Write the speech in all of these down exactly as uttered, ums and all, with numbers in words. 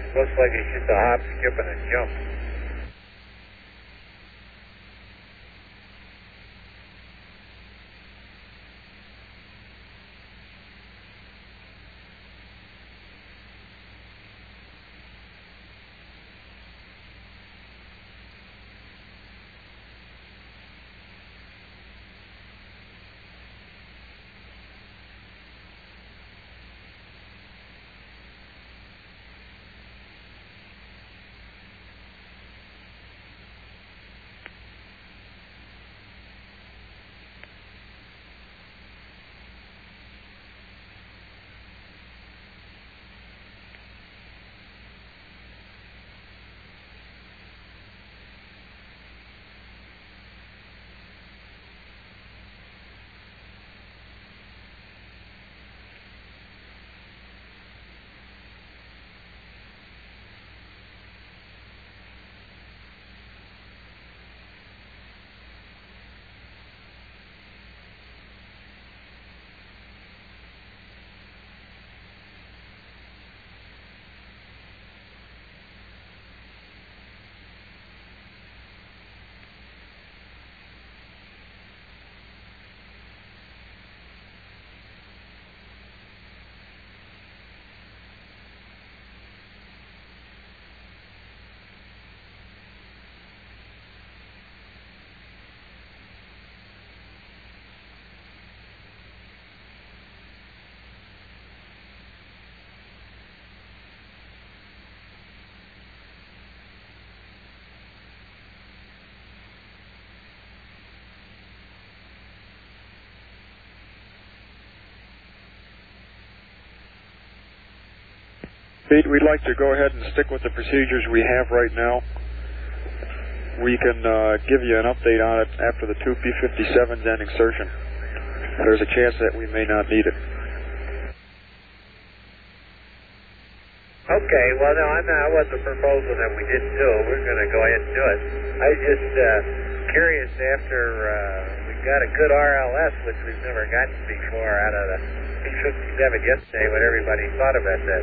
Looks like he hit the hop, skip, and a jump. Pete, we'd like to go ahead and stick with the procedures we have right now. We can uh, give you an update on it after the two P fifty-sevens and insertion. There's a chance that we may not need it. Okay, well, no, I'm not, I wasn't proposing that we didn't do it. We're going to go ahead and do it. I was just uh, curious after uh, we got a good R L S, which we've never gotten before, out of the P fifty-seven yesterday, what everybody thought about that.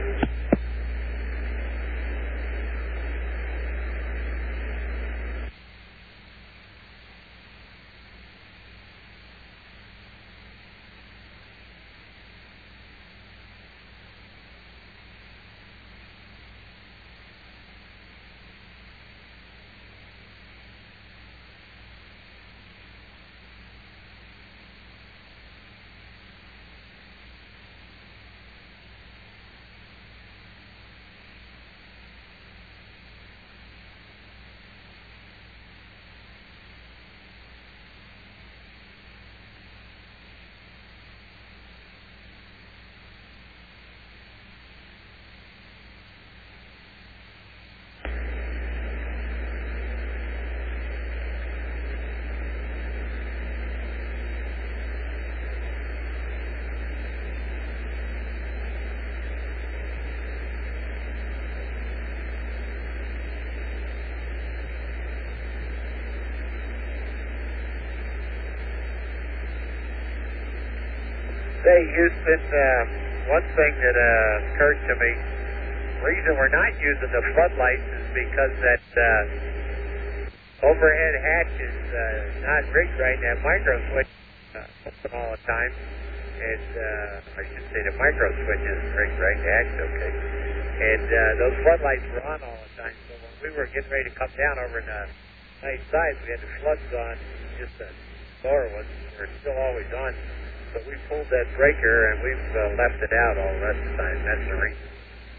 Say, Houston, uh, one thing that uh, occurred to me, reason we're not using the floodlights is because that uh, overhead hatch is uh, not rigged right now. Micro switch uh, open all the time. And uh, I should say the micro switch isn't rigged right, the hatch, okay. And uh, those floodlights were on all the time. So when we were getting ready to come down over the nice side, we had the floods on. Just the door was were still always on. So we pulled that breaker and we've uh, left it out all the rest of the time. That's the reason.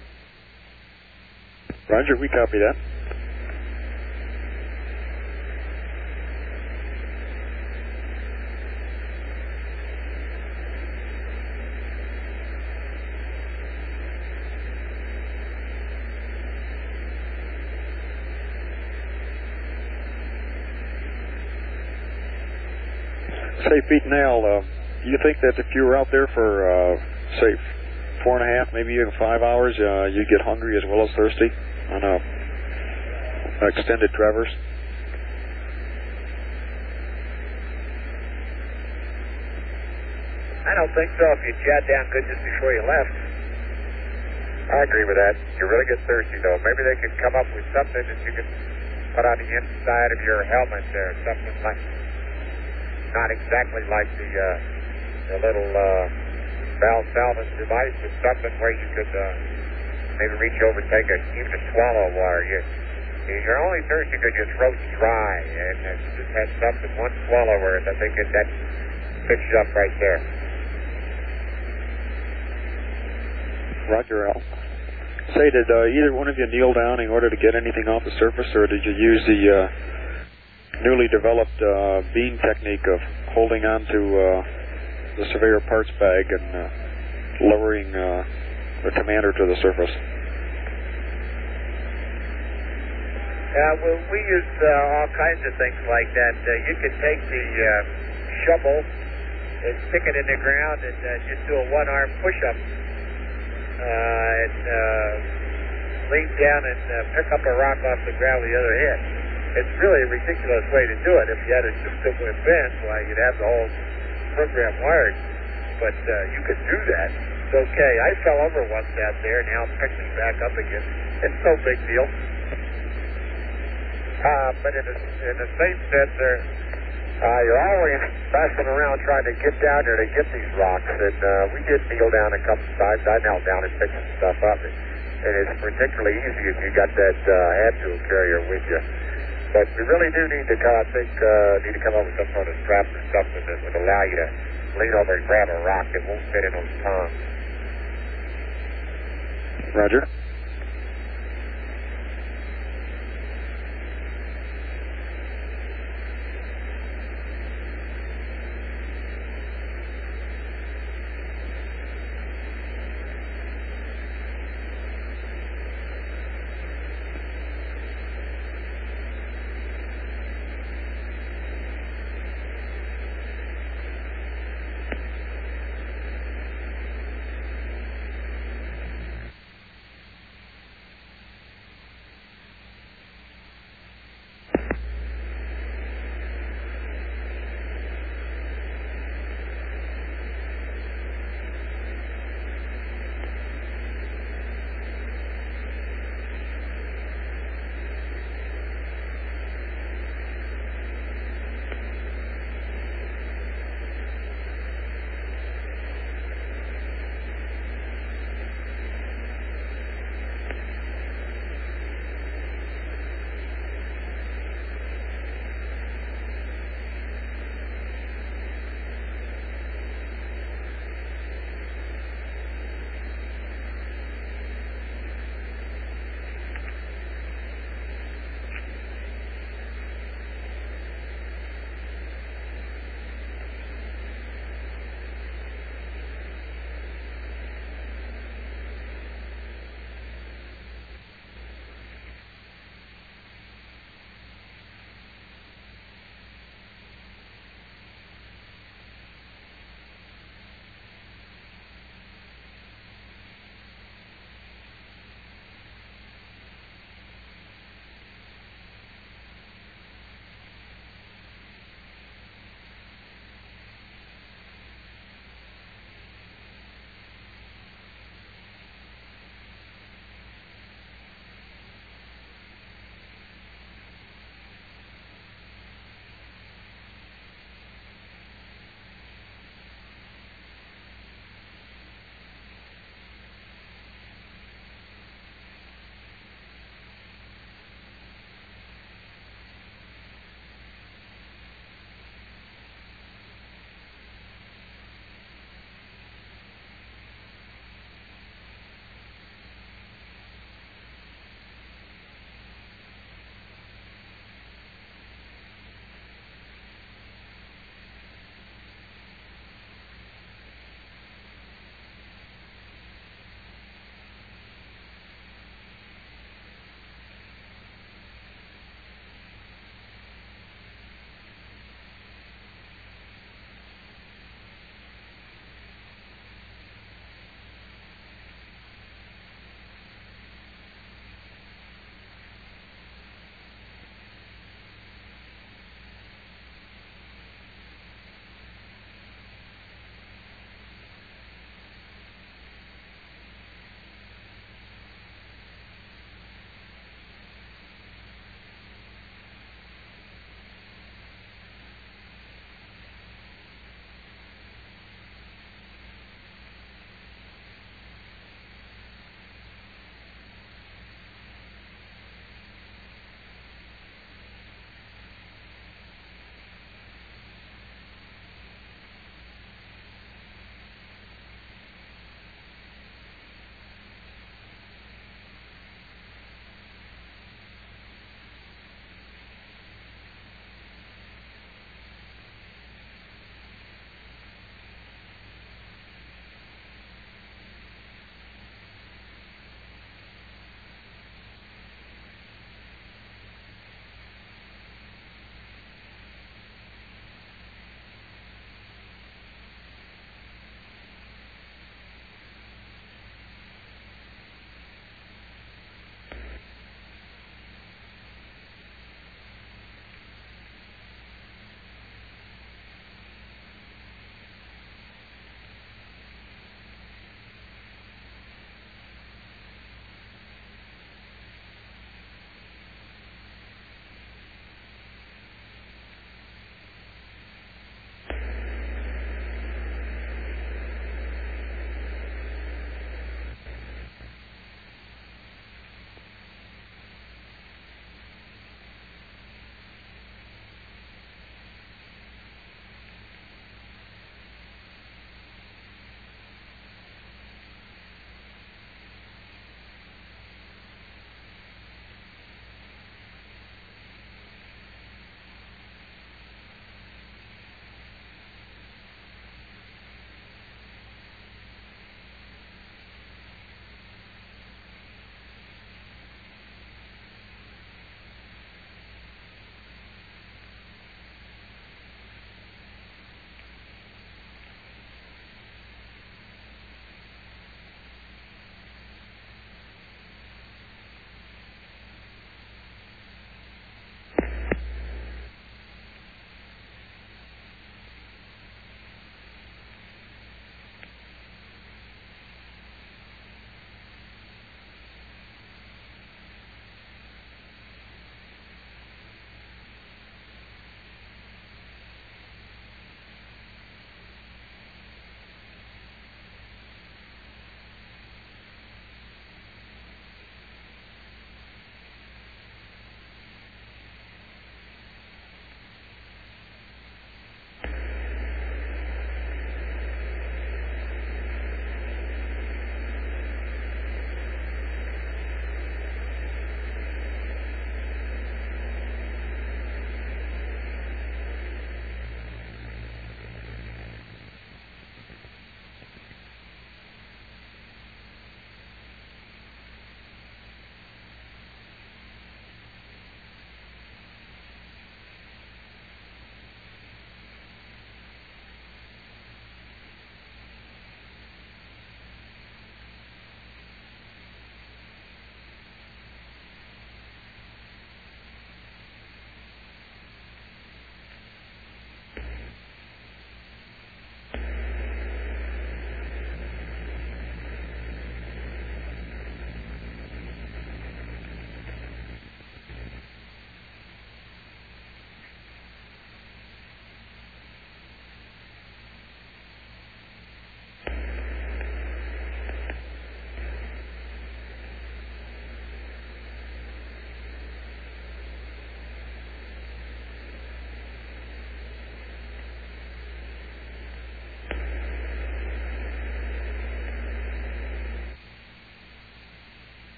Roger, we copy that. Say, Pete and Al, uh, do you think that if you were out there for, uh, say, four and a half, maybe even five hours, uh, you'd get hungry as well as thirsty on a an extended traverse? I don't think so if you jot down good just before you left. I agree with that. You really get thirsty, though. Maybe they could come up with something that you could put on the inside of your helmet there, something like, not exactly like the, uh, the little uh, valve salvage device, but something where you could uh, maybe reach over and take a, even a swallow of water. You, you're only thirsty because your throat's dry, and uh, you just had something, one swallow where I think it, that picks you up right there. Roger, Al. Say, did uh, either one of you kneel down in order to get anything off the surface, or did you use the uh, newly developed uh, beam technique of holding on to uh, the surveyor parts bag and uh, lowering uh, the commander to the surface? Uh, well, we use uh, all kinds of things like that. Uh, you could take the uh, shovel and stick it in the ground and uh, just do a one-arm push-up. Uh, and uh, lean down and uh, pick up a rock off the ground with the other hand. It's really a ridiculous way to do it. If you had a system with bends, why, you'd have the whole program wired. But uh, you could do that. It's okay. I fell over once out there, now I'm picking back up again. It's no big deal. Uh, but in the, in the same sense, there, uh, you're always messing around trying to get down there to get these rocks. And uh, we did kneel down a couple times. I knelt down and picked some stuff up. And, and it's particularly easy if you got that uh, hand tool carrier with you. But we really do need to, I think, uh, need to come up with some sort of strap or something that would allow you to lean over and grab a rock that won't fit in those tongs. Roger.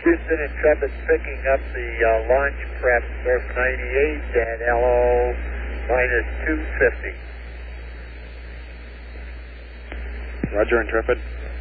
Houston Intrepid picking up the uh, launch prep, North ninety-eight at L O minus two fifty. Roger, Intrepid.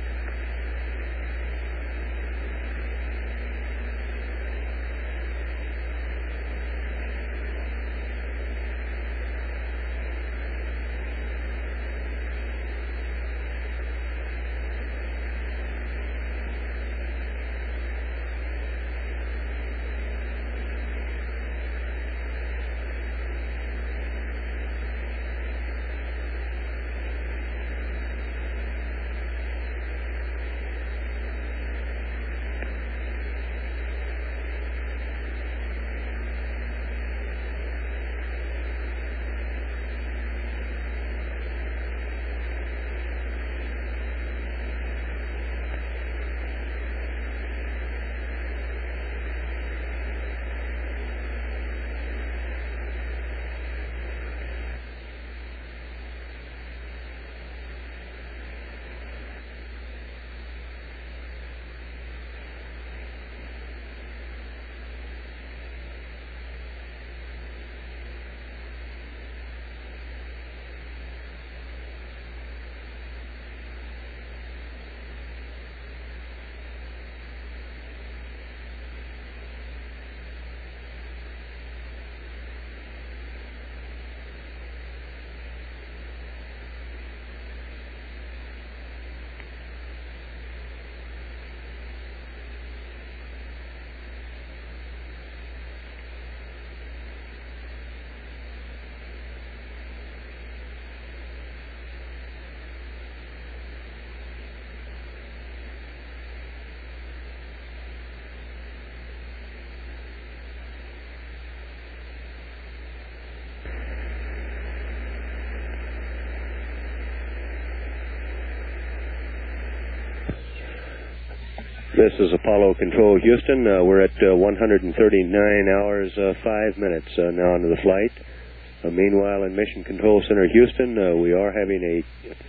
This is Apollo Control Houston. Uh, we're at uh, one hundred thirty-nine hours, uh, five minutes uh, now into the flight. Uh, meanwhile, in Mission Control Center Houston, uh, we are having a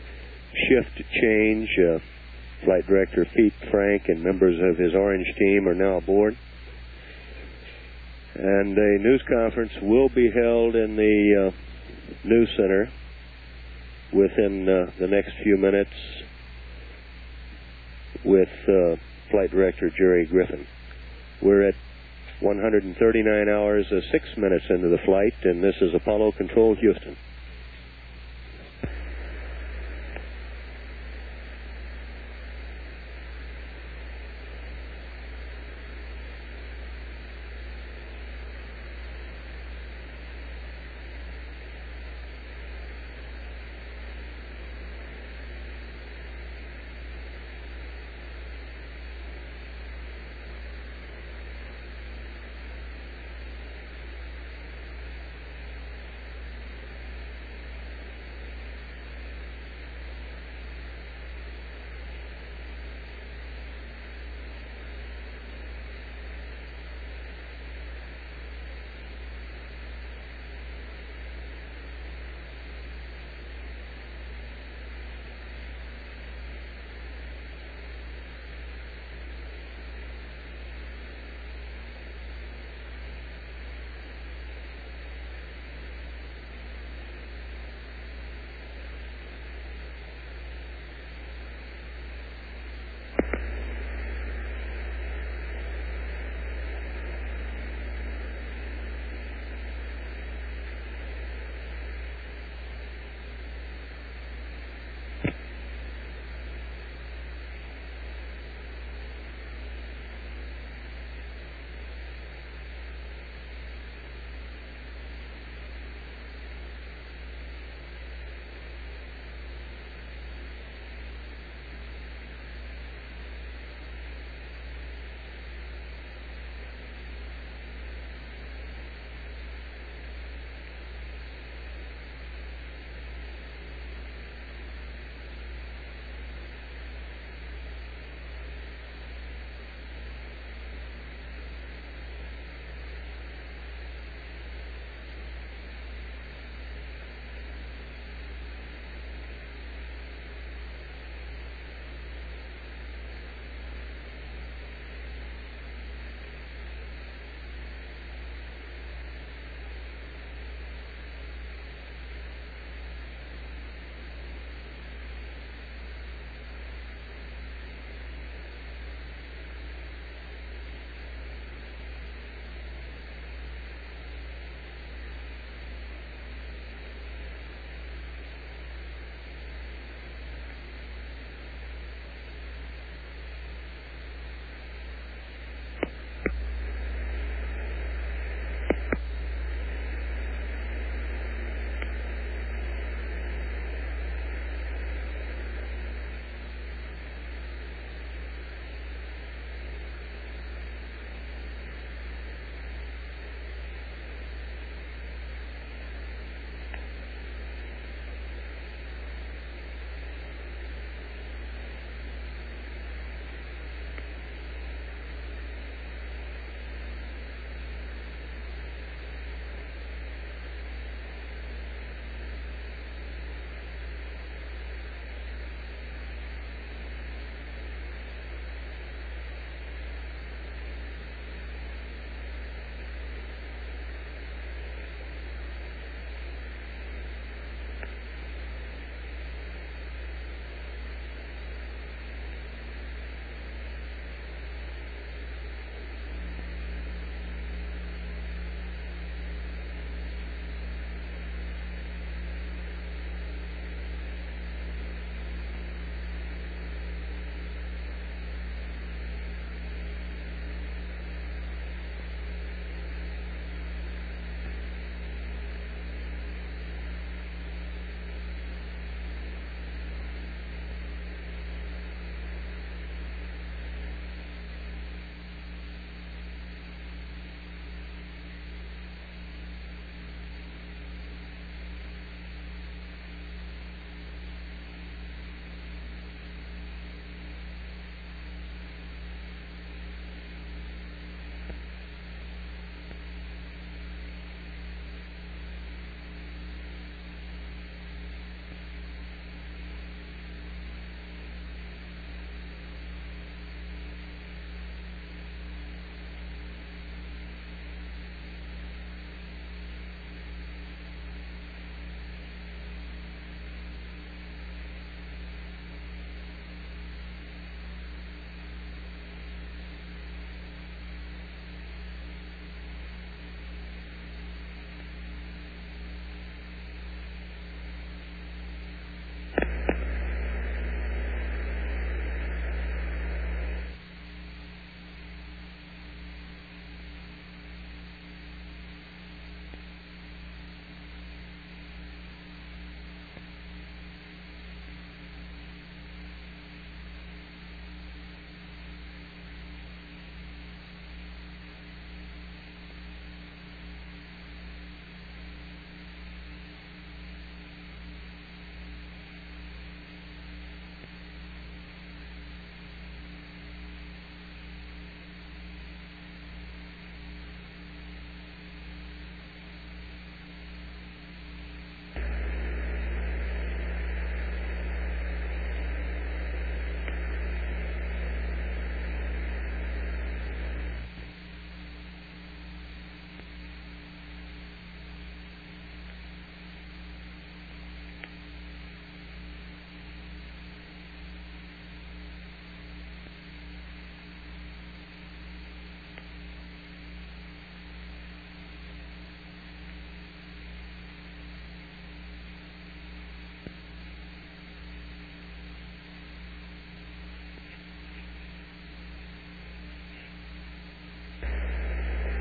shift change. Uh, Flight Director Pete Frank and members of his Orange team are now aboard. And a news conference will be held in the uh, news center within uh, the next few minutes with uh, Flight Director Jerry Griffin. We're at one hundred thirty-nine hours, uh, six minutes into the flight, and this is Apollo Control Houston.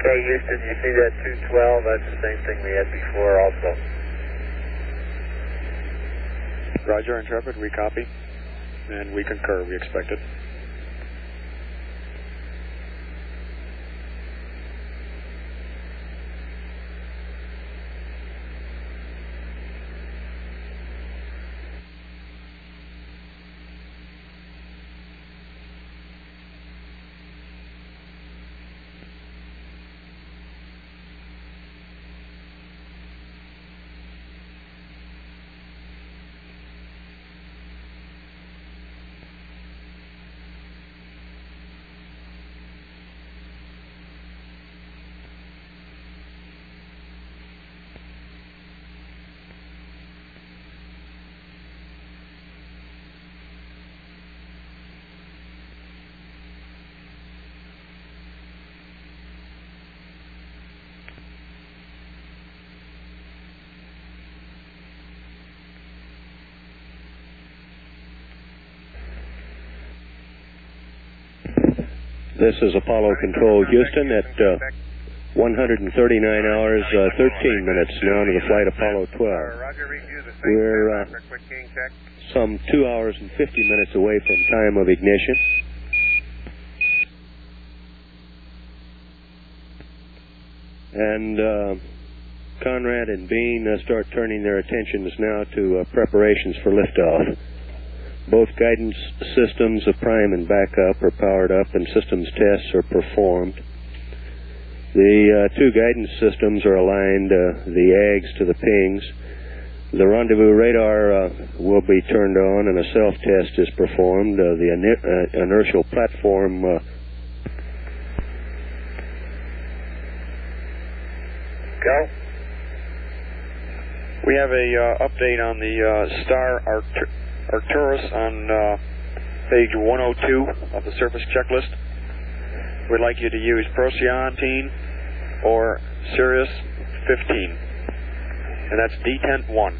Okay, Houston, you see that two twelve? That's the same thing we had before also. Roger, Intrepid, we copy. And we concur, we expect it. This is Apollo Control Houston at uh, one hundred thirty-nine hours, uh, thirteen minutes now to the flight Apollo twelve. We're uh, some two hours and fifty minutes away from time of ignition. And uh, Conrad and Bean uh, start turning their attentions now to uh, preparations for liftoff. Both guidance systems of prime and backup are powered up and systems tests are performed. The uh, two guidance systems are aligned, uh, the A Gs to the pings. The rendezvous radar uh, will be turned on and a self-test is performed. Uh, the iner- uh, inertial platform uh, Go. We have a uh, update on the uh, Star Arctur- Arcturus on uh, page one oh two of the service checklist. We'd like you to use Procyon or Sirius fifteen, and that's detent one.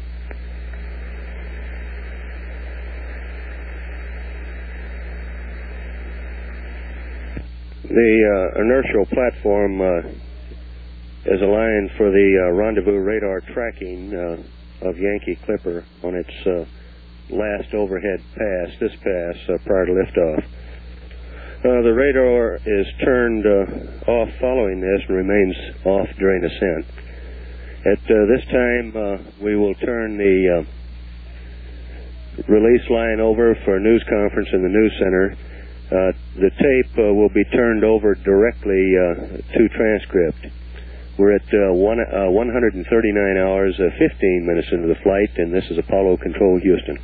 The uh, inertial platform uh, is aligned for the uh, rendezvous radar tracking uh, of Yankee Clipper on its uh, last overhead pass, this pass, uh, prior to liftoff. Uh, the radar is turned uh, off following this and remains off during ascent. At uh, this time, uh, we will turn the uh, release line over for a news conference in the news center. Uh, the tape uh, will be turned over directly uh, to transcript. We're at uh, one, uh, one hundred thirty-nine hours, uh, fifteen minutes into the flight, and this is Apollo Control Houston.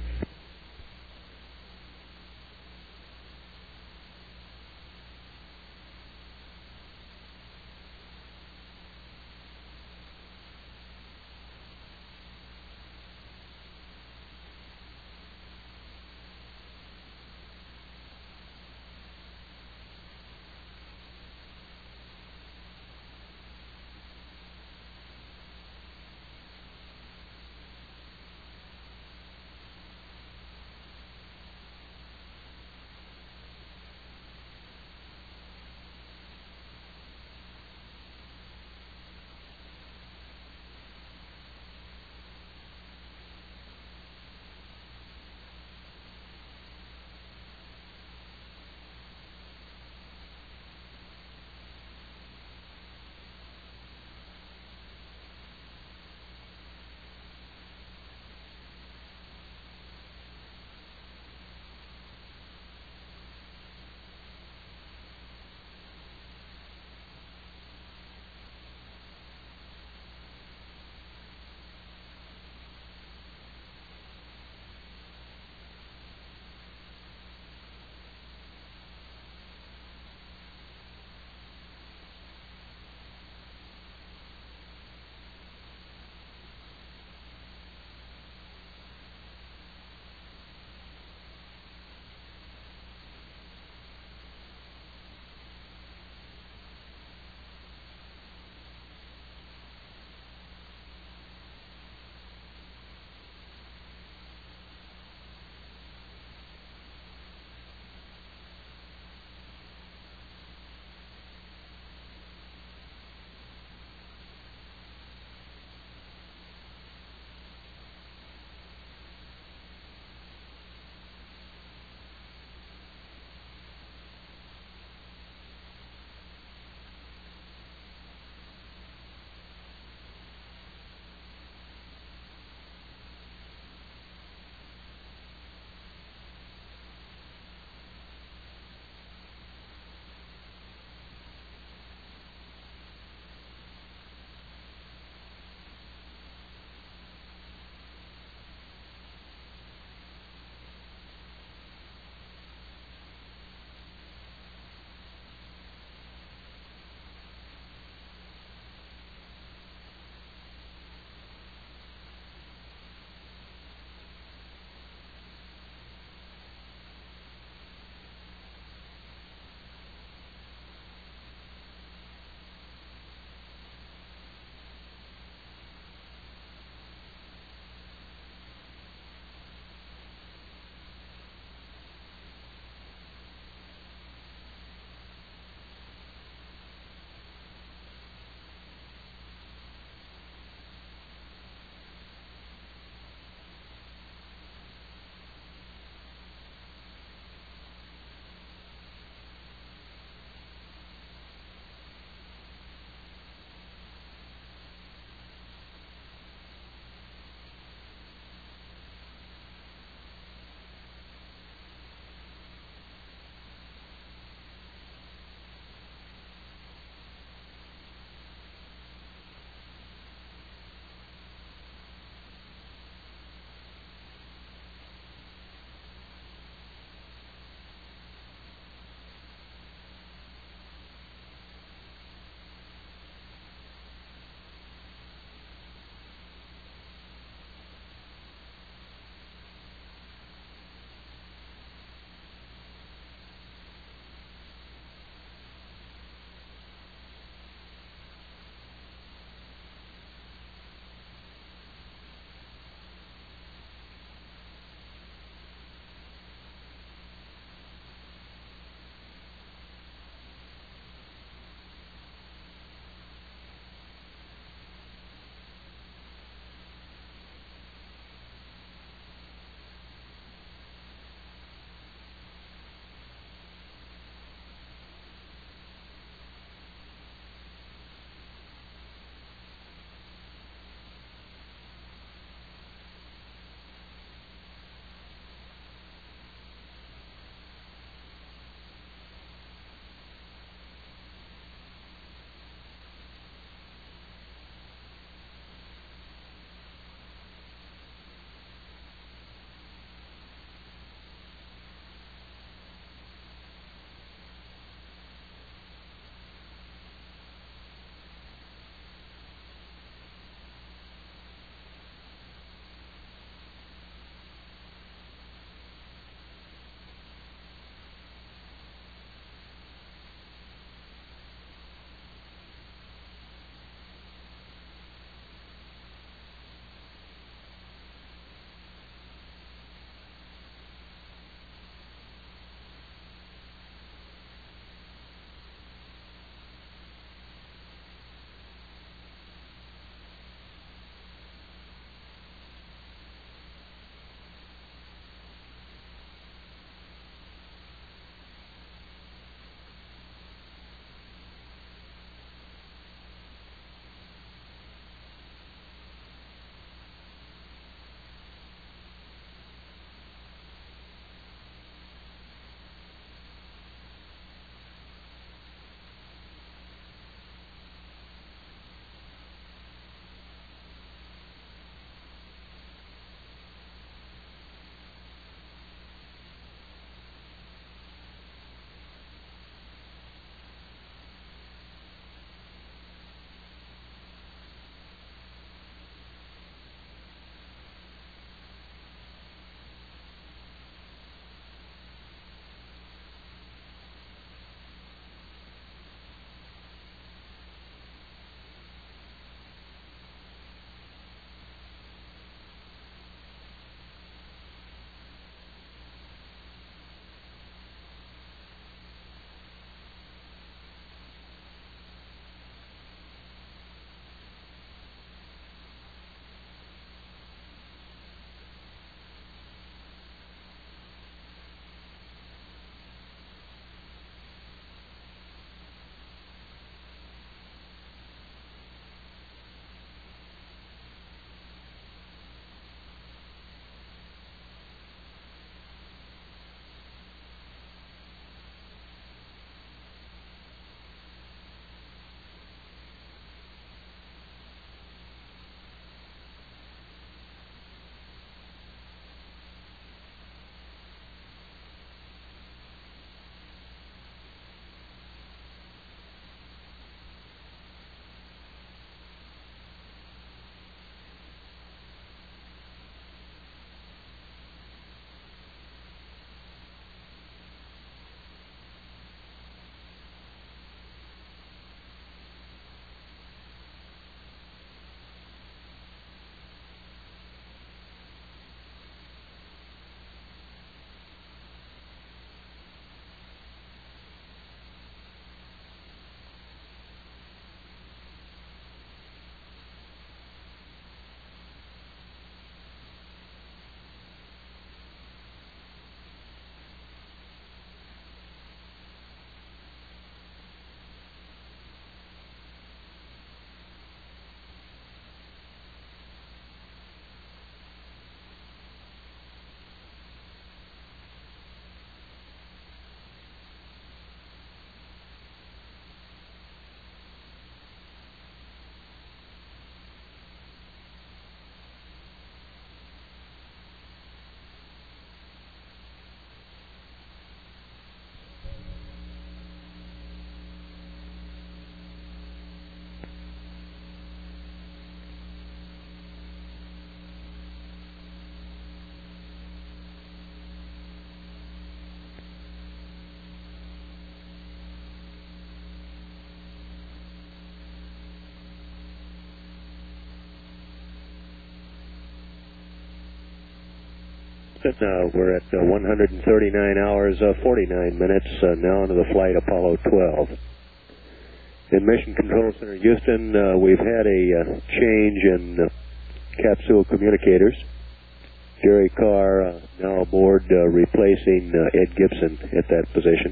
Houston. Uh, we're at uh, one hundred thirty-nine hours, uh, forty-nine minutes, uh, now into the flight Apollo twelve. In Mission Control Center, Houston, uh, we've had a uh, change in uh, capsule communicators. Jerry Carr uh, now aboard, uh, replacing uh, Ed Gibson at that position.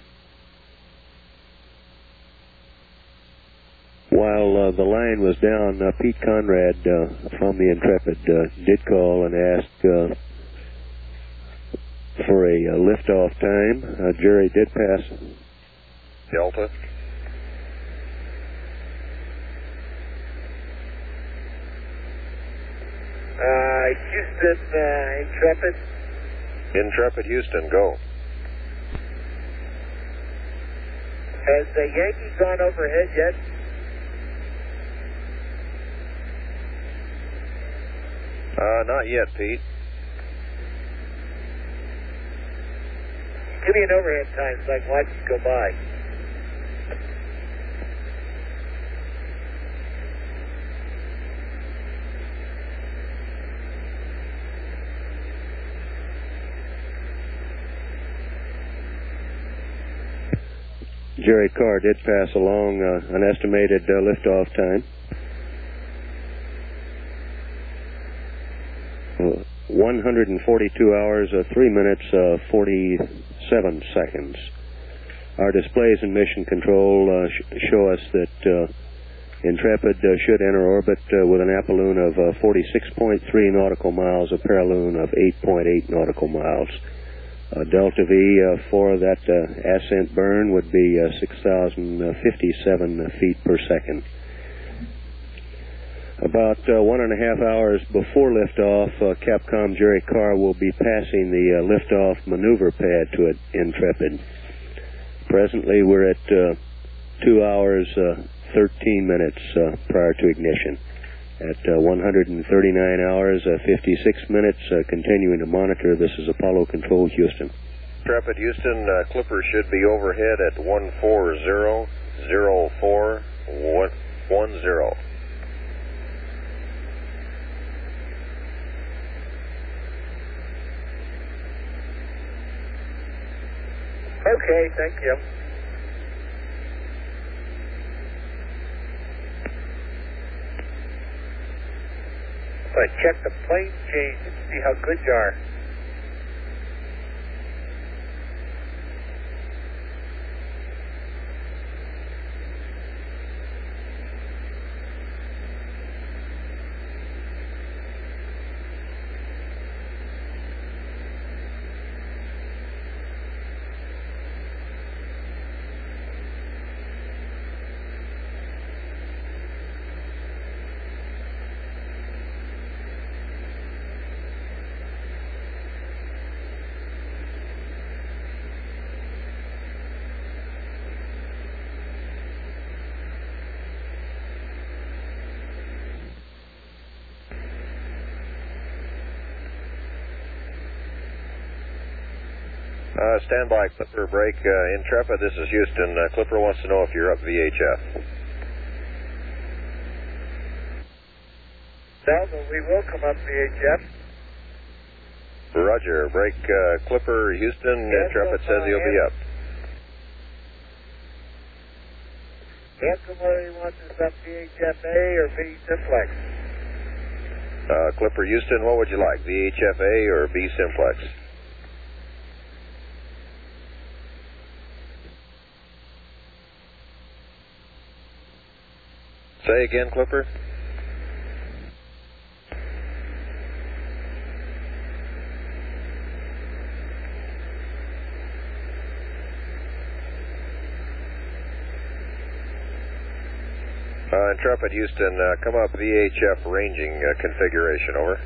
While uh, the line was down, uh, Pete Conrad uh, from the Intrepid uh, did call and ask uh, for a uh, liftoff time. Uh, Jerry did pass Delta. Uh, Houston, uh, Intrepid. Intrepid Houston, go. Has the Yankee gone overhead yet? Uh, not yet, Pete. Give me an overhead time so I can watch it go by. Jerry Carr did pass along uh, an estimated uh, liftoff time. Uh, one hundred forty-two hours, uh, three minutes, uh, forty-seven seconds. Our displays in Mission Control uh, sh- show us that uh, Intrepid uh, should enter orbit uh, with an apoloon of uh, forty-six point three nautical miles, a paraloon of eight point eight nautical miles. Uh, delta V uh, for that uh, ascent burn would be uh, six thousand fifty-seven feet per second. About uh, one and a half hours before liftoff, uh, Capcom Jerry Carr will be passing the uh, liftoff maneuver pad to it, Intrepid. Presently, we're at uh, two hours, uh, thirteen minutes uh, prior to ignition. At uh, one hundred thirty-nine hours, uh, fifty-six minutes, uh, continuing to monitor. This is Apollo Control, Houston. Intrepid Houston, uh, Clipper should be overhead at one four zero zero four one zero. Okay, thank you. So I check the plane change and see how good you are. Uh, stand by, Clipper break. Uh, Intrepid, this is Houston. Uh, Clipper wants to know if you're up V H F. Delta, we will come up V H F. Roger. Break, uh, Clipper, Houston. Yes, Intrepid says he'll be up. Ask him whether he wants us up V H F A or B Simplex. Uh, Clipper, Houston, what would you like, V H F A or B Simplex? Say again, Clipper. Uh, Intrepid Houston, uh, come up V H F ranging uh, configuration, over.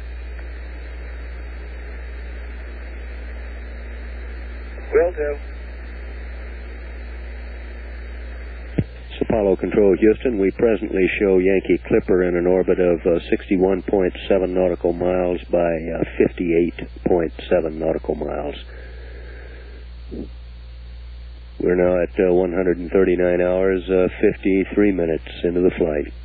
Will do. Apollo Control, Houston. We presently show Yankee Clipper in an orbit of uh, sixty-one point seven nautical miles by uh, fifty-eight point seven nautical miles. We're now at uh, one hundred thirty-nine hours, uh, fifty-three minutes into the flight.